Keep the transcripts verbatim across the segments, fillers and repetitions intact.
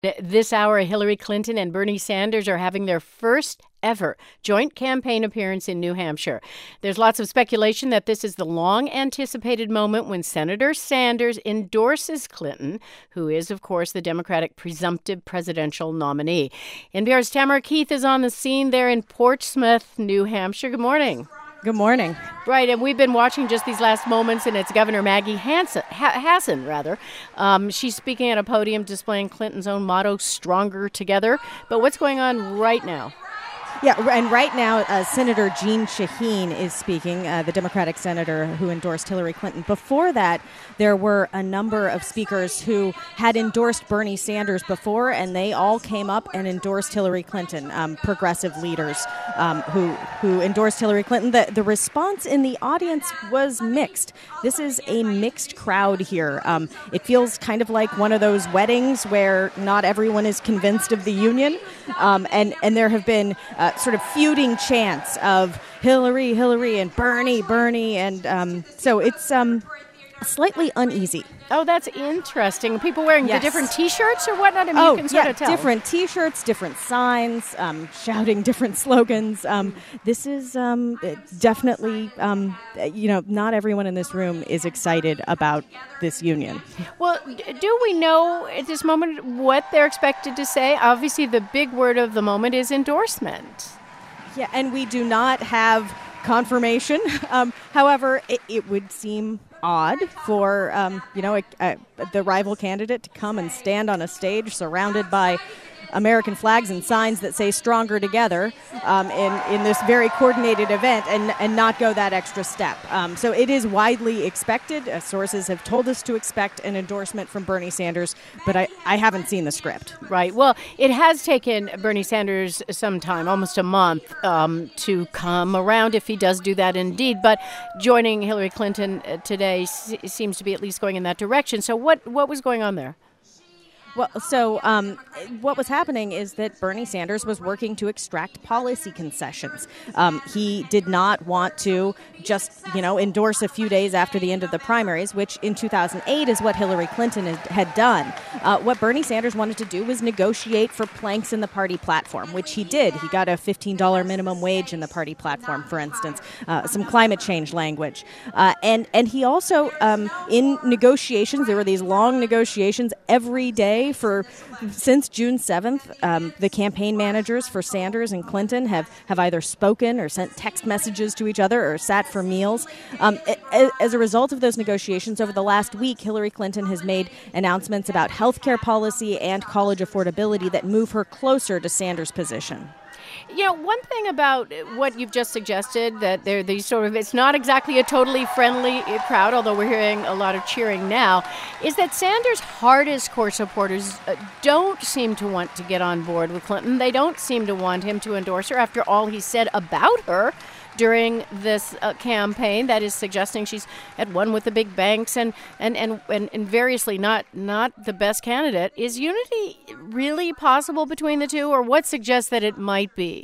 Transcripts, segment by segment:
This hour, Hillary Clinton and Bernie Sanders are having their first ever joint campaign appearance in New Hampshire. There's lots of speculation that this is the long-anticipated moment when Senator Sanders endorses Clinton, who is, of course, the Democratic presumptive presidential nominee. N P R's Tamara Keith is on the scene there in Portsmouth, New Hampshire. Good morning. Good morning. Right, and we've been watching just these last moments, and it's Governor Maggie Hansen, ha- Hassan, rather. Um, she's speaking at a podium displaying Clinton's own motto, Stronger Together. But what's going on right now? Yeah, and right now, uh, Senator Jeanne Shaheen is speaking, uh, the Democratic senator who endorsed Hillary Clinton. Before that, there were a number of speakers who had endorsed Bernie Sanders before, and they all came up and endorsed Hillary Clinton, um, progressive leaders um, who who endorsed Hillary Clinton. The, the response in the audience was mixed. This is a mixed crowd here. Um, it feels kind of like one of those weddings where not everyone is convinced of the union, um, and, and there have been Uh, sort of feuding chants of Hillary, Hillary, and Bernie, Bernie, and um, so it's um, slightly uneasy. Oh, that's interesting. People wearing yes. the different T-shirts or whatnot? I mean, oh, you can sort yeah, of tell. different T-shirts, different signs, um, shouting different slogans. Um, this is um, definitely, um, you know, not everyone in this room is excited about this union. Well, do we know at this moment what they're expected to say? Obviously, the big word of the moment is endorsement. Yeah, and we do not have confirmation. Um, however, it, it would seem odd for um, you know a, a, the rival candidate to come and stand on a stage surrounded by American flags and signs that say "Stronger Together" um, in in this very coordinated event, and and not go that extra step. Um, so it is widely expected. Uh, sources have told us to expect an endorsement from Bernie Sanders, but I, I haven't seen the script. Right. Well, it has taken Bernie Sanders some time, almost a month, um, to come around, if he does do that indeed. But joining Hillary Clinton today s- seems to be at least going in that direction. So what what was going on there? Well, so um, what was happening is that Bernie Sanders was working to extract policy concessions. Um, he did not want to just, you know, endorse a few days after the end of the primaries, which in two thousand eight is what Hillary Clinton had, had done. Uh, what Bernie Sanders wanted to do was negotiate for planks in the party platform, which he did. He got a fifteen dollars minimum wage in the party platform, for instance, uh, some climate change language. Uh, and, and he also, um, in negotiations, there were these long negotiations every day. For since June seventh, um, the campaign managers for Sanders and Clinton have, have either spoken or sent text messages to each other or sat for meals. Um, a, as a result of those negotiations, over the last week, Hillary Clinton has made announcements about healthcare policy and college affordability that move her closer to Sanders' position. You know, one thing about what you've just suggested, that they're these sort of, it's not exactly a totally friendly crowd, although we're hearing a lot of cheering now, is that Sanders' hardest core supporters don't seem to want to get on board with Clinton. They don't seem to want him to endorse her after all he said about her during this uh, campaign, that is suggesting she's at one with the big banks and and, and, and and variously not not the best candidate. Is unity really possible between the two, or what suggests that it might be?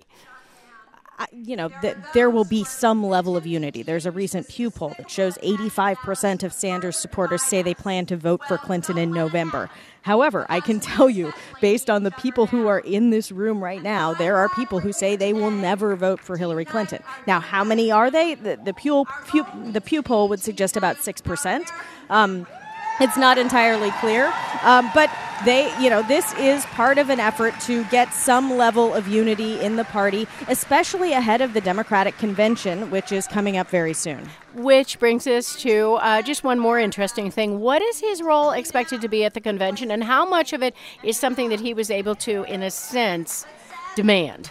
I, you know, th- there will be some level of unity. There's a recent Pew poll that shows eighty-five percent of Sanders supporters say they plan to vote for Clinton in November. However, I can tell you, based on the people who are in this room right now, there are people who say they will never vote for Hillary Clinton. Now, how many are they? The, the, Pew, Pew, the Pew poll would suggest about six percent. Um, It's not entirely clear, um, but they, you know, this is part of an effort to get some level of unity in the party, especially ahead of the Democratic convention, which is coming up very soon. Which brings us to uh, just one more interesting thing. What is his role expected to be at the convention, and how much of it is something that he was able to, in a sense, demand?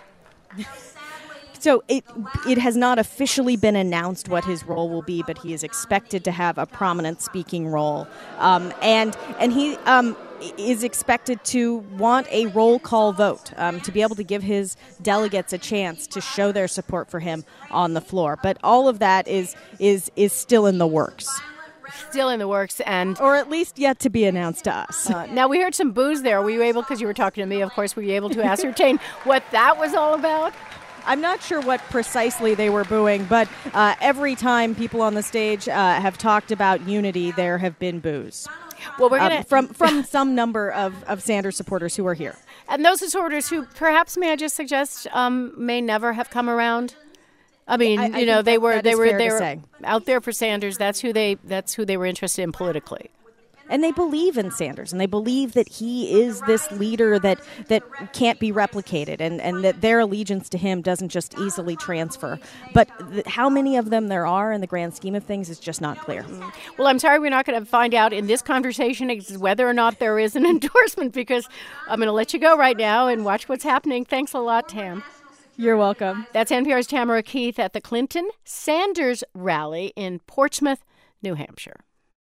So it it has not officially been announced what his role will be, but he is expected to have a prominent speaking role, um, and and he um, is expected to want a roll call vote um, to be able to give his delegates a chance to show their support for him on the floor. But all of that is is is still in the works. Still in the works, and or at least yet to be announced to us. Uh, now, we heard some boos there. Were you able, because you were talking to me, of course, were you able to ascertain what that was all about? I'm not sure what precisely they were booing, but uh, every time people on the stage uh, have talked about unity, there have been boos. Well, we're gonna um, from from some number of, of Sanders supporters who are here. And those supporters who perhaps, may I just suggest, um, may never have come around. I mean, I, I you know, they that, were that they is were fair they to were say. out there for Sanders. That's who they that's who they were interested in politically. And they believe in Sanders, and they believe that he is this leader that that can't be replicated, and, and that their allegiance to him doesn't just easily transfer. But th- how many of them there are in the grand scheme of things is just not clear. Mm. Well, I'm sorry we're not going to find out in this conversation whether or not there is an endorsement, because I'm going to let you go right now and watch what's happening. Thanks a lot, Tam. You're welcome. That's N P R's Tamara Keith at the Clinton Sanders rally in Portsmouth, New Hampshire.